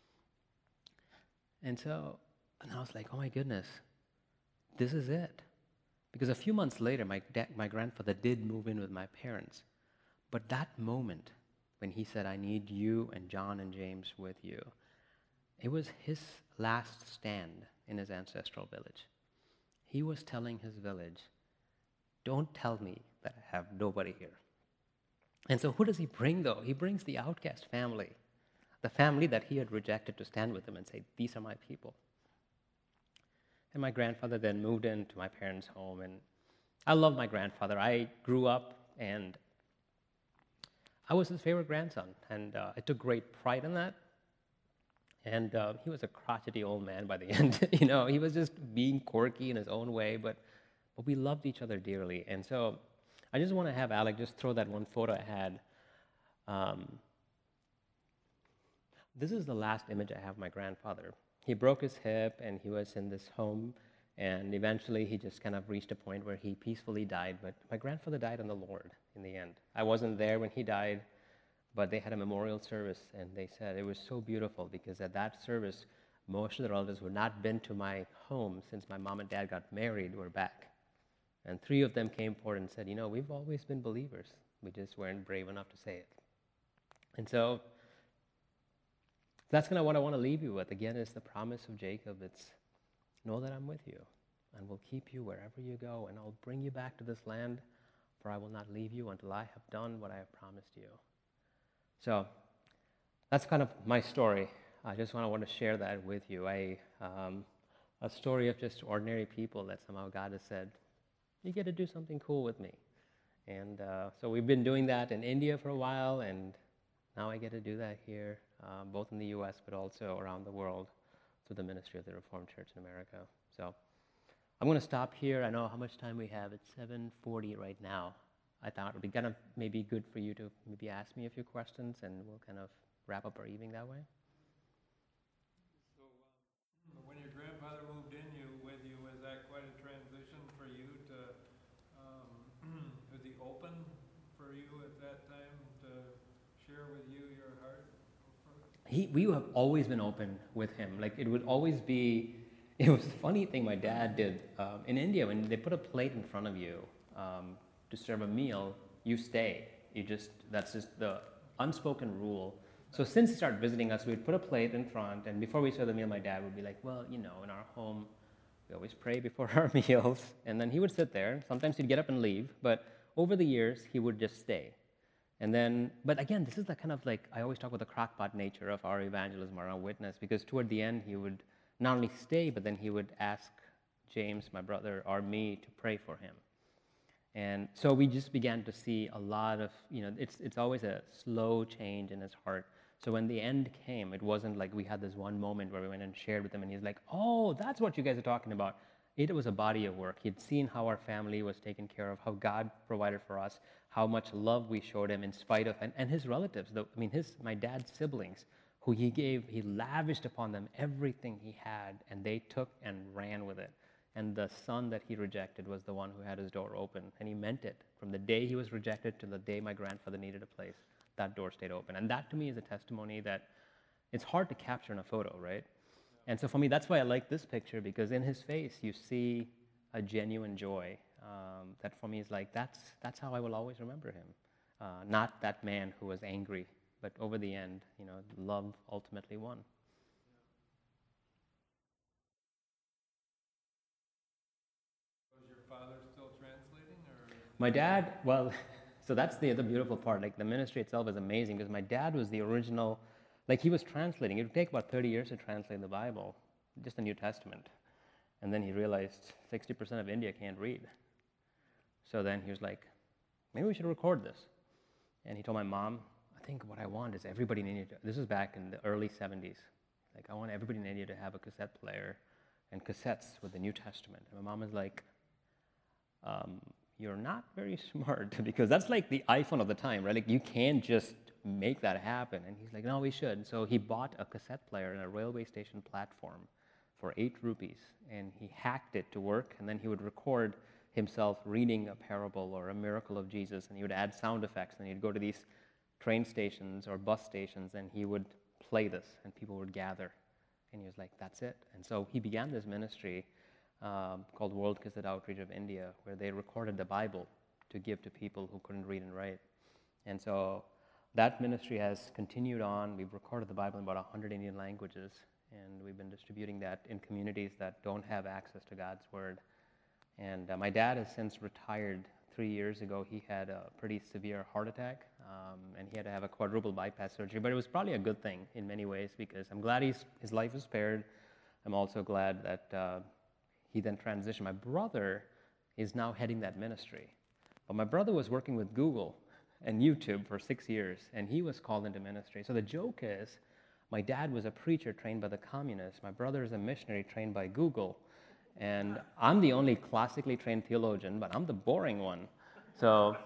And so, and I was like, oh my goodness, this is it. Because a few months later, my, da- my grandfather did move in with my parents. But that moment when he said, I need you and John and James with you, it was his last stand in his ancestral village. He was telling his village, don't tell me that I have nobody here. And so who does he bring, though? He brings the outcast family, the family that he had rejected to stand with him and say, these are my people. And my grandfather then moved into my parents' home, and I love my grandfather. I grew up, and I was his favorite grandson, and uh, I took great pride in that. And uh, he was a crotchety old man by the end. You know, he was just being quirky in his own way, but, but we loved each other dearly. And so I just want to have Alec just throw that one photo I had. Um, this is the last image I have of my grandfather. He broke his hip, and he was in this home, and eventually he just kind of reached a point where he peacefully died. But my grandfather died in the Lord in the end. I wasn't there when he died, but they had a memorial service, and they said it was so beautiful because at that service, most of the relatives who had not been to my home since my mom and dad got married were back. And three of them came forward and said, you know, we've always been believers. We just weren't brave enough to say it. And so that's kind of what I want to leave you with. Again, is the promise of Jacob. It's, know that I'm with you, and will keep you wherever you go, and I'll bring you back to this land, for I will not leave you until I have done what I have promised you. So that's kind of my story. I just want to want to share that with you. I, um, a story of just ordinary people that somehow God has said, you get to do something cool with me. And uh, so we've been doing that in India for a while, and now I get to do that here, uh, both in the U S but also around the world through the ministry of the Reformed Church in America. So I'm going to stop here. I know how much time we have. It's seven forty right now. I thought it would be kind of maybe good for you to maybe ask me a few questions, and we'll kind of wrap up our evening that way. So um, when your grandfather moved in you with you, was that quite a transition for you to, um, was he open for you at that time to share with you your heart? He, we have always been open with him. Like, it would always be, it was a funny thing my dad did. Um, in India, when they put a plate in front of you um, to serve a meal, you stay. You just, that's just the unspoken rule. So since he started visiting us, we'd put a plate in front, and before we serve the meal, my dad would be like, well, you know, in our home, we always pray before our meals. And then he would sit there. Sometimes he'd get up and leave, but over the years, he would just stay. And then, but again, this is the kind of like, I always talk about the crockpot nature of our evangelism, our witness, because toward the end, he would not only stay, but then he would ask James, my brother, or me to pray for him. And so we just began to see a lot of, you know, it's it's always a slow change in his heart. So when the end came, it wasn't like we had this one moment where we went and shared with him, and he's like, oh, that's what you guys are talking about. It was a body of work. He'd seen how our family was taken care of, how God provided for us, how much love we showed him in spite of, and, and his relatives, the, I mean, his my dad's siblings, who he gave, he lavished upon them everything he had, and they took and ran with it. And the son that he rejected was the one who had his door open, and he meant it. From the day he was rejected to the day my grandfather needed a place, that door stayed open. And that, to me, is a testimony that it's hard to capture in a photo, right? And so for me, that's why I like this picture, because in his face, you see a genuine joy um, that for me is like, that's, that's how I will always remember him. Uh, not that man who was angry but over the end, you know, love ultimately won. Was your father still translating, or? My dad, well, so that's the other beautiful part. Like the ministry itself is amazing because my dad was the original, like he was translating. It would take about thirty years to translate the Bible, just the New Testament. And then he realized sixty percent of India can't read. So then he was like, maybe we should record this. And he told my mom, I think what I want is everybody in India, to, this was back in the early seventies, like I want everybody in India to have a cassette player and cassettes with the New Testament. And my mom is like, um, you're not very smart because that's like the iPhone of the time, right? Like you can't just make that happen. And he's like, no, we should. So he bought a cassette player in a railway station platform for eight rupees, and he hacked it to work, and then he would record himself reading a parable or a miracle of Jesus, and he would add sound effects, and he'd go to these train stations or bus stations, and he would play this, and people would gather. And he was like, that's it. And so he began this ministry um, called World Cassette Outreach of India, where they recorded the Bible to give to people who couldn't read and write. And so that ministry has continued on. We've recorded the Bible in about one hundred Indian languages, and we've been distributing that in communities that don't have access to God's Word. And uh, my dad has since retired. Three years ago, he had a pretty severe heart attack, um, and he had to have a quadruple bypass surgery. But it was probably a good thing in many ways because I'm glad he's, his life is spared. I'm also glad that uh, he then transitioned. My brother is now heading that ministry. But my brother was working with Google and YouTube for six years, and he was called into ministry. So the joke is, my dad was a preacher trained by the communists. My brother is a missionary trained by Google. And I'm the only classically trained theologian, but I'm the boring one. So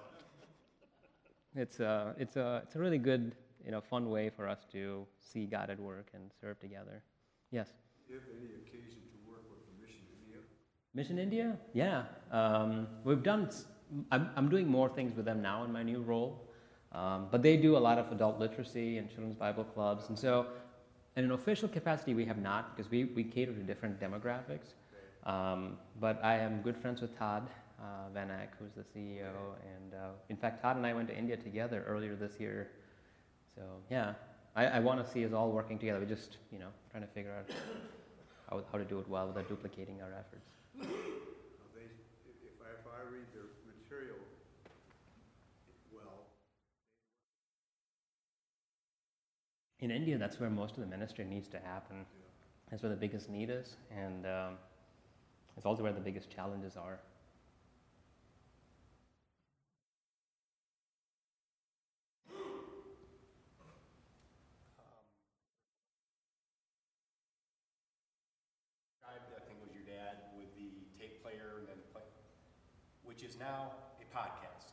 it's a, it's a, it's a really good, you know, fun way for us to see God at work and serve together. Yes? Do you have any occasion to work with the Mission India? Mission India? Yeah. Um, we've done, I'm, I'm doing more things with them now in my new role. Um, but they do a lot of adult literacy and children's Bible clubs. And so in an official capacity, we have not, because we, we cater to different demographics. Um, but I am good friends with Todd uh, Van Ack, who's the C E O. And uh, in fact, Todd and I went to India together earlier this year. So yeah, I, I want to see us all working together. We're just, you know, trying to figure out how, how to do it well without duplicating our efforts. They, if I, if I read their material well. In India, that's where most of the ministry needs to happen. Yeah. That's where the biggest need is, and um, it's also where the biggest challenges are. I think it was your dad with the tape player and then play, which is now a podcast.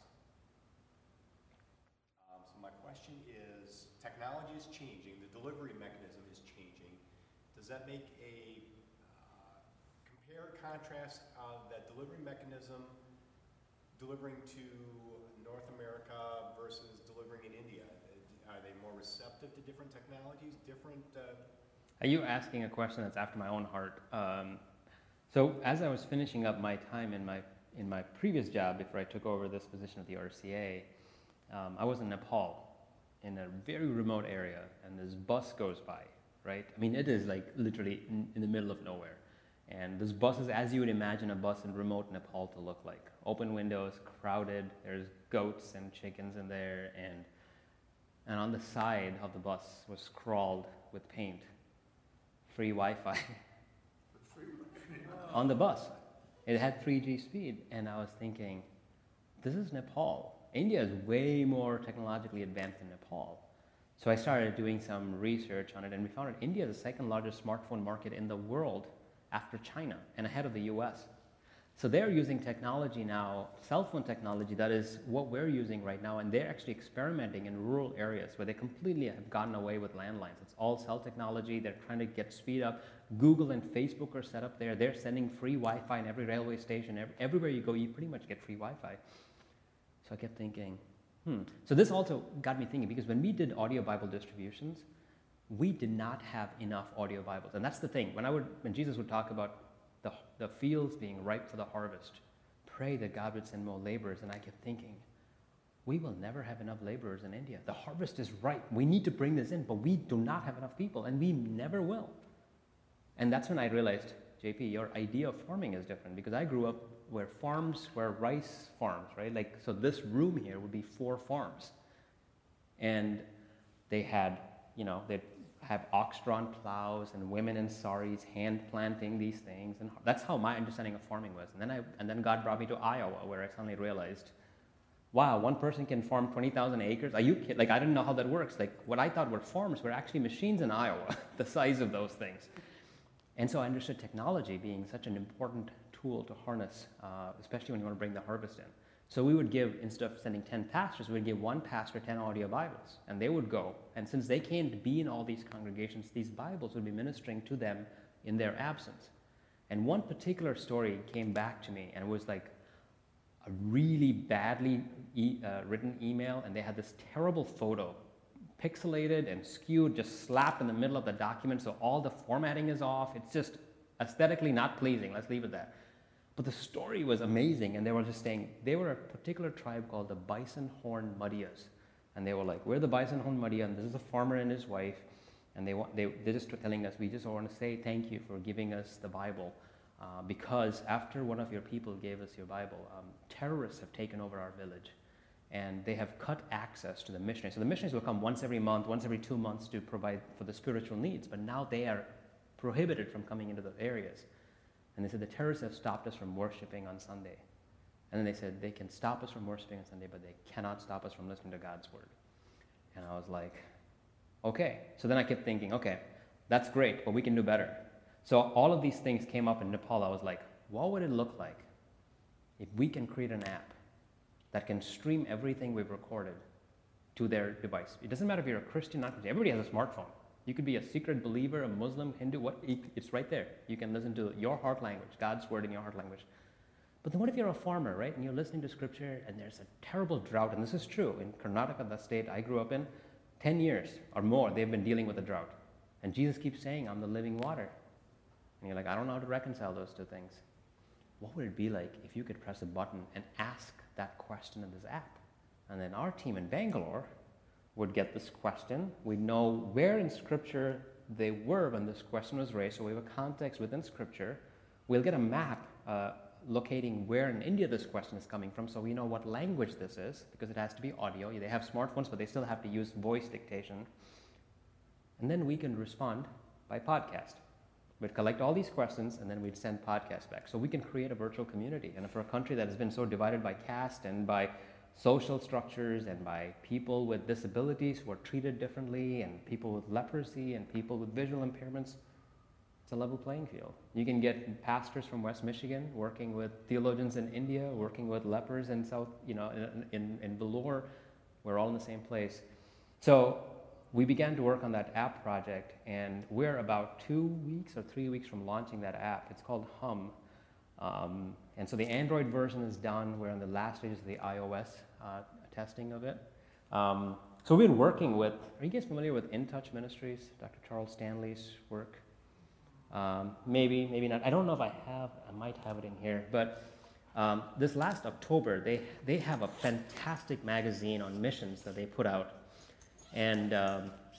Um, so my question is, technology is changing, the delivery mechanism is changing. Does that make a uh, compare contrast of that delivery mechanism delivering to North America versus delivering in India? Are they more receptive to different technologies, different? Uh, Are you asking a question that's after my own heart? Um, so as I was finishing up my time in my in my previous job before I took over this position at the R C A, um, I was in Nepal, in a very remote area, and this bus goes by, right? I mean, it is like literally in, in the middle of nowhere. And this bus is as you would imagine a bus in remote Nepal to look like. Open windows, crowded, there's goats and chickens in there, and and on the side of the bus was scrawled with paint, free Wi-Fi. On the bus. It had three G speed, and I was thinking, this is Nepal. India is way more technologically advanced than Nepal. So I started doing some research on it, and we found that India is the second largest smartphone market in the world after China and ahead of the U S. So they're using technology now, cell phone technology, that is what we're using right now, and they're actually experimenting in rural areas where they completely have gotten away with landlines. It's all cell technology. They're trying to get speed up. Google and Facebook are set up there. They're sending free Wi-Fi in every railway station. Every, everywhere you go, you pretty much get free Wi-Fi. So I kept thinking, hmm. So this also got me thinking, because when we did audio Bible distributions, we did not have enough audio Bibles. And that's the thing. When I would, when Jesus would talk about the, the fields being ripe for the harvest, pray that God would send more laborers. And I kept thinking, we will never have enough laborers in India. The harvest is ripe. We need to bring this in, but we do not have enough people, and we never will. And that's when I realized, J P, your idea of farming is different, because I grew up where farms were rice farms, right? Like, so this room here would be four farms. And they had, you know, they'd have ox-drawn plows and women in saris hand planting these things. And that's how my understanding of farming was. And then I, and then God brought me to Iowa, where I suddenly realized, wow, one person can farm twenty thousand acres? Are you kidding? Like, I didn't know how that works. Like, what I thought were farms were actually machines in Iowa, the size of those things. And so I understood technology being such an important tool to harness, uh, especially when you want to bring the harvest in. So we would give, instead of sending ten pastors, we'd give one pastor ten audio Bibles, and they would go. And since they can't be in all these congregations, these Bibles would be ministering to them in their absence. And one particular story came back to me, and it was like a really badly e- uh, written email, and they had this terrible photo, pixelated and skewed, just slapped in the middle of the document, so all the formatting is off. It's just aesthetically not pleasing. Let's leave it there. But the story was amazing, and they were just saying, they were a particular tribe called the Bison Horn Madiyas. And they were like, we're the Bison Horn Madiya, and this is a farmer and his wife, and they want, they, they're just telling us, we just want to say thank you for giving us the Bible, uh, because after one of your people gave us your Bible, um, terrorists have taken over our village, and they have cut access to the missionaries. So the missionaries will come once every month, once every two months to provide for the spiritual needs, but now they are prohibited from coming into the areas. And they said, the terrorists have stopped us from worshiping on Sunday. And then they said, they can stop us from worshiping on Sunday, but they cannot stop us from listening to God's word. And I was like, okay. So then I kept thinking, okay, that's great, but we can do better. So all of these things came up in Nepal. I was like, what would it look like if we can create an app that can stream everything we've recorded to their device? It doesn't matter if you're a Christian, not Christian. Everybody has a smartphone. You could be a secret believer, a Muslim, Hindu, what? It's right there. You can listen to your heart language, God's word in your heart language. But then what if you're a farmer, right? And you're listening to scripture, and there's a terrible drought, and this is true. In Karnataka, the state I grew up in, ten years or more, they've been dealing with a drought. And Jesus keeps saying, I'm the living water. And you're like, I don't know how to reconcile those two things. What would it be like if you could press a button and ask that question in this app? And then our team in Bangalore would get this question. We'd know where in Scripture they were when this question was raised, so we have a context within Scripture. We'll get a map uh, locating where in India this question is coming from, so we know what language this is, because it has to be audio. They have smartphones, but they still have to use voice dictation. And then we can respond by podcast. We'd collect all these questions, and then we'd send podcasts back. So we can create a virtual community. And for a country that has been so divided by caste and by social structures and by people with disabilities who are treated differently, and people with leprosy and people with visual impairments, it's a level playing field. You can get pastors from West Michigan working with theologians in India, working with lepers in South, you know, in, in, in Vellore. We're all in the same place. So we began to work on that app project, and we're about two weeks or three weeks from launching that app. It's called Hum. Um, and so the Android version is done. We're in the last stages of the iOS uh, testing of it. Um, so we've been working with, are you guys familiar with In Touch Ministries, Doctor Charles Stanley's work? Um, maybe, maybe not. I don't know if I have, I might have it in here. But um, this last October, they, they have a fantastic magazine on missions that they put out. And um,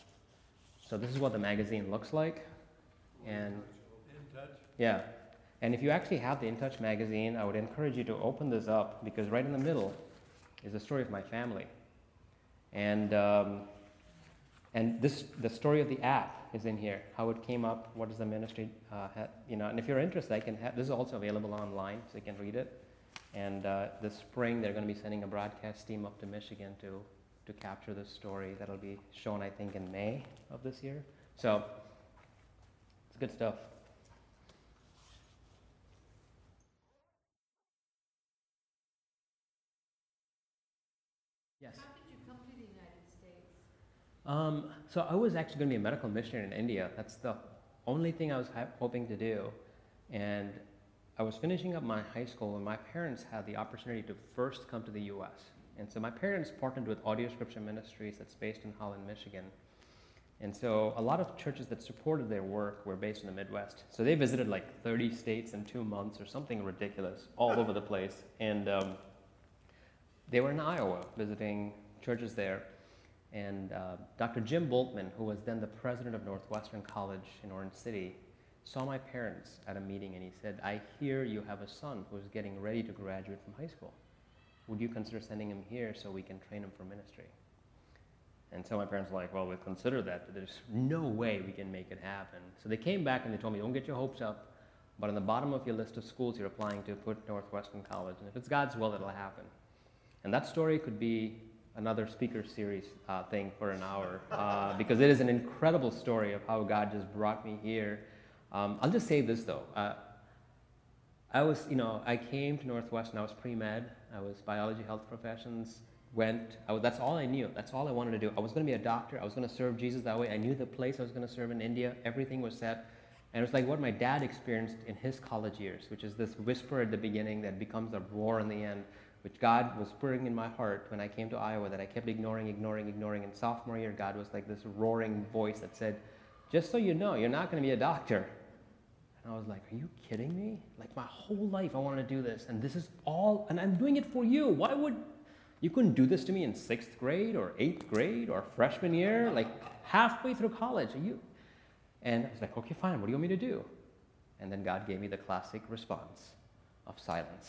so this is what the magazine looks like. And In Touch? yeah. And if you actually have the In Touch magazine, I would encourage you to open this up, because right in the middle is the story of my family. And um, and this the story of the app is in here, how it came up, what is the ministry, uh, ha- you know, and if you're interested, I can have, this is also available online, so you can read it. And uh, this spring, they're going to be sending a broadcast team up to Michigan to, to capture this story. That'll be shown, I think, in May of this year. So it's good stuff. Yes. How did you come to the United States? Um, so I was actually going to be a medical missionary in India. That's the only thing I was ha- hoping to do. And I was finishing up my high school when my parents had the opportunity to first come to the U S. And so my parents partnered with Audio Scripture Ministries that's based in Holland, Michigan. And so a lot of churches that supported their work were based in the Midwest. So they visited like thirty states in two months or something ridiculous all over the place. And um, they were in Iowa visiting churches there. And uh, Doctor Jim Boltman, who was then the president of Northwestern College in Orange City, saw my parents at a meeting and he said, I hear you have a son who's getting ready to graduate from high school. Would you consider sending him here so we can train him for ministry? And so my parents were like, well, we'll consider that, but there's no way we can make it happen. So they came back and they told me, don't get your hopes up, but on the bottom of your list of schools you're applying to, put Northwestern College, and if it's God's will, it'll happen. And that story could be another speaker series uh, thing for an hour, uh, because it is an incredible story of how God just brought me here. Um, I'll just say this though. Uh, I was, you know, I came to Northwestern, I was pre-med, I was biology, health professions, went, I was, that's all I knew, that's all I wanted to do. I was going to be a doctor, I was going to serve Jesus that way. I knew the place I was going to serve in India, everything was set. And it was like what my dad experienced in his college years, which is this whisper at the beginning that becomes a roar in the end, which God was whispering in my heart when I came to Iowa that I kept ignoring, ignoring, ignoring. And sophomore year, God was like this roaring voice that said, just so you know, you're not going to be a doctor. And I was like, are you kidding me? Like my whole life I wanted to do this, and this is all, and I'm doing it for you. Why would, you couldn't do this to me in sixth grade or eighth grade or freshman year, like halfway through college. Are you? And I was like, okay, fine, what do you want me to do? And then God gave me the classic response of silence.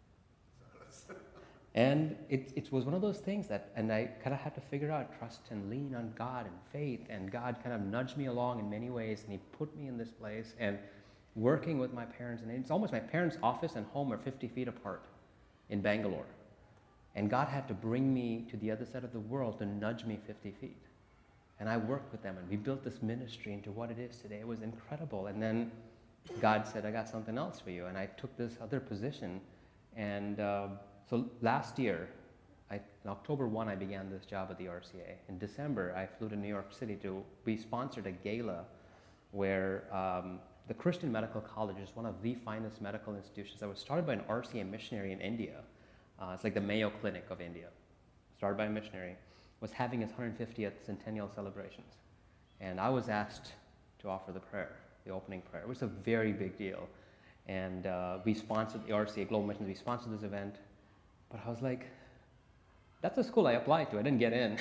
And it, it was one of those things that, and I kind of had to figure out, trust and lean on God and faith, and God kind of nudged me along in many ways, and he put me in this place, and working with my parents, and it's almost my parents' office and home are fifty feet apart in Bangalore. And God had to bring me to the other side of the world to nudge me fifty feet. And I worked with them, and we built this ministry into what it is today. It was incredible. And then God said, I got something else for you. And I took this other position. And uh, so last year, I, in October first, I began this job at the R C A. In December, I flew to New York City to, we sponsored a gala where um, the Christian Medical College is one of the finest medical institutions that was started by an R C A missionary in India. Uh, it's like the Mayo Clinic of India, started by a missionary, was having its one hundred fiftieth centennial celebrations. And I was asked to offer the prayer, the opening prayer. It was a very big deal. And uh, we sponsored, the R C A Global Missions, we sponsored this event. But I was like, that's a school I applied to, I didn't get in.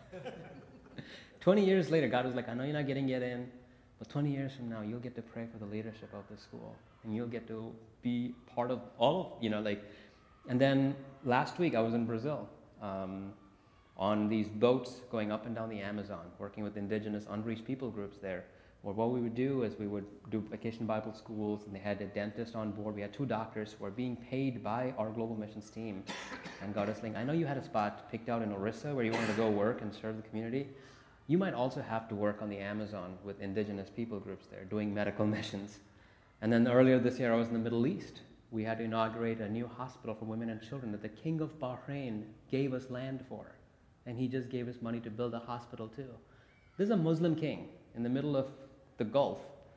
twenty years later, God was like, I know you're not getting get in, but twenty years from now, you'll get to pray for the leadership of the school. And you'll get to be part of all of, you know, like, and then last week I was in Brazil um, on these boats going up and down the Amazon, working with indigenous unreached people groups there. Well, what we would do is we would do vacation Bible schools, and they had a dentist on board. We had two doctors who were being paid by our global missions team. And God was saying, I know you had a spot picked out in Orissa where you wanted to go work and serve the community. You might also have to work on the Amazon with indigenous people groups there, doing medical missions. And then earlier this year, I was in the Middle East. We had to inaugurate a new hospital for women and children that the king of Bahrain gave us land for. And he just gave us money to build a hospital too. This is a Muslim king in the middle of the Gulf.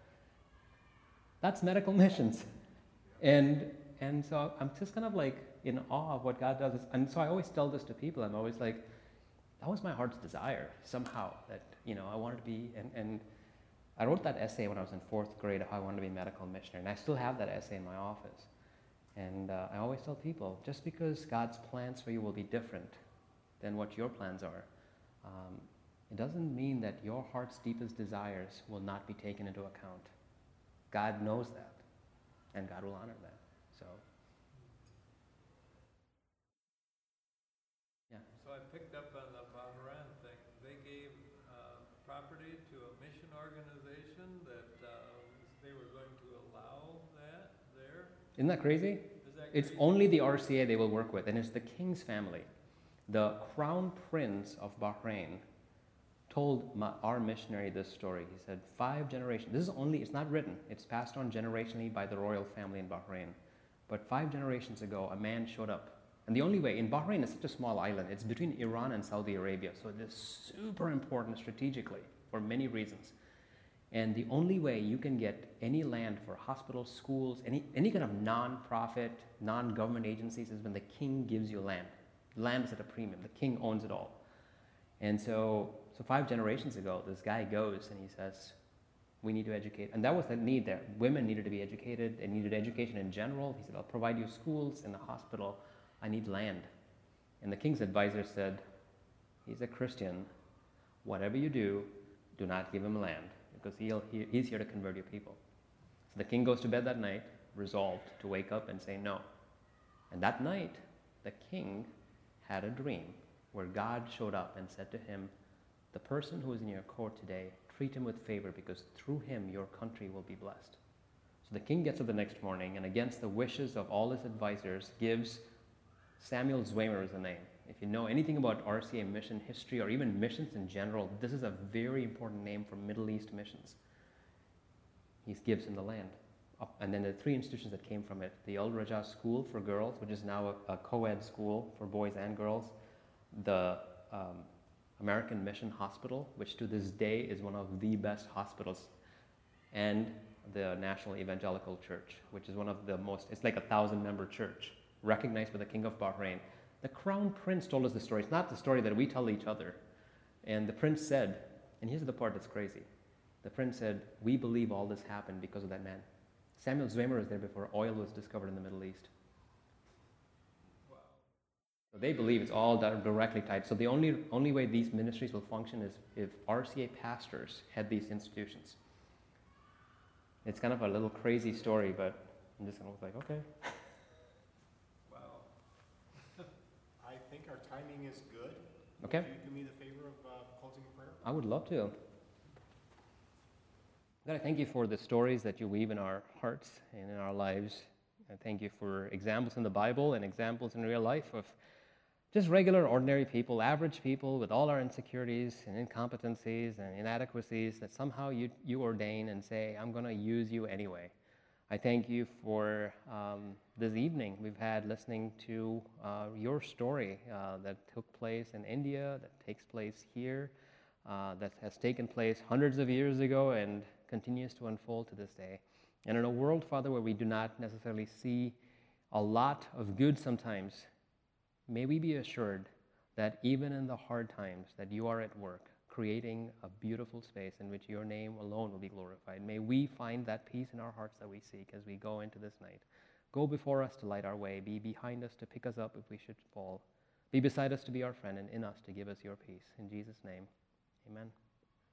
That's medical missions. And and so I'm just kind of like in awe of what God does. And so I always tell this to people. I'm always like, that was my heart's desire somehow, that, you know, I wanted to be, and, and I wrote that essay when I was in fourth grade of how I wanted to be a medical missionary, and I still have that essay in my office. And uh, I always tell people, just because God's plans for you will be different than what your plans are, um, it doesn't mean that your heart's deepest desires will not be taken into account. God knows that, and God will honor that. So, yeah. So I picked up on the Bahrain thing. They gave uh, property to a mission organization that uh, they were going to allow that there. Isn't that crazy? Is that It's crazy? only the R C A they will work with, and it's the king's family. The crown prince of Bahrain told my, our missionary this story. He said, five generations, this is only, it's not written, it's passed on generationally by the royal family in Bahrain. But five generations ago, a man showed up. And the only way, in Bahrain, it's such a small island, it's between Iran and Saudi Arabia, so it is super important strategically for many reasons. And the only way you can get any land for hospitals, schools, any, any kind of non-profit, non-government agencies is when the king gives you land. Land is at a premium, the king owns it all. And so, so five generations ago, this guy goes and he says, we need to educate. And that was the need there. Women needed to be educated, they needed education in general. He said, I'll provide you schools and a hospital. I need land. And the king's advisor said, he's a Christian. Whatever you do, do not give him land, because he'll, he, he's here to convert your people. So the king goes to bed that night, resolved to wake up and say no. And that night, the king had a dream where God showed up and said to him, the person who is in your court today, treat him with favor, because through him your country will be blessed. So the king gets up the next morning and, against the wishes of all his advisors, gives Samuel Zwemer as a name. If you know anything about R C A mission history or even missions in general, this is a very important name for Middle East missions. He gives him the land. And then the three institutions that came from it, the Al Raja School for girls, which is now a, a co-ed school for boys and girls, the um, American Mission Hospital, which to this day is one of the best hospitals, and the National Evangelical Church, which is one of the most, it's like a thousand member church, recognized by the King of Bahrain. The Crown Prince told us the story. It's not the story that we tell each other. And the prince said, and here's the part that's crazy. The prince said, we believe all this happened because of that man. Samuel Zwemer was there before oil was discovered in the Middle East. Wow. So they believe it's all di- directly tied. So the only, only way these ministries will function is if R C A pastors had these institutions. It's kind of a little crazy story, but I'm just kind of like, okay. Wow. I think our timing is good. Okay. Would you do me the favor of uh, closing in prayer? I would love to. God, I thank you for the stories that you weave in our hearts and in our lives. I thank you for examples in the Bible and examples in real life of just regular, ordinary people, average people with all our insecurities and incompetencies and inadequacies that somehow you, you ordain and say, I'm going to use you anyway. I thank you for um, this evening we've had listening to uh, your story uh, that took place in India, that takes place here, uh, that has taken place hundreds of years ago and continues to unfold to this day. And in a world, Father, where we do not necessarily see a lot of good sometimes, may we be assured that even in the hard times that you are at work, creating a beautiful space in which your name alone will be glorified. May we find that peace in our hearts that we seek as we go into this night. Go before us to light our way. Be behind us to pick us up if we should fall. Be beside us to be our friend, and in us to give us your peace. In Jesus' name, amen.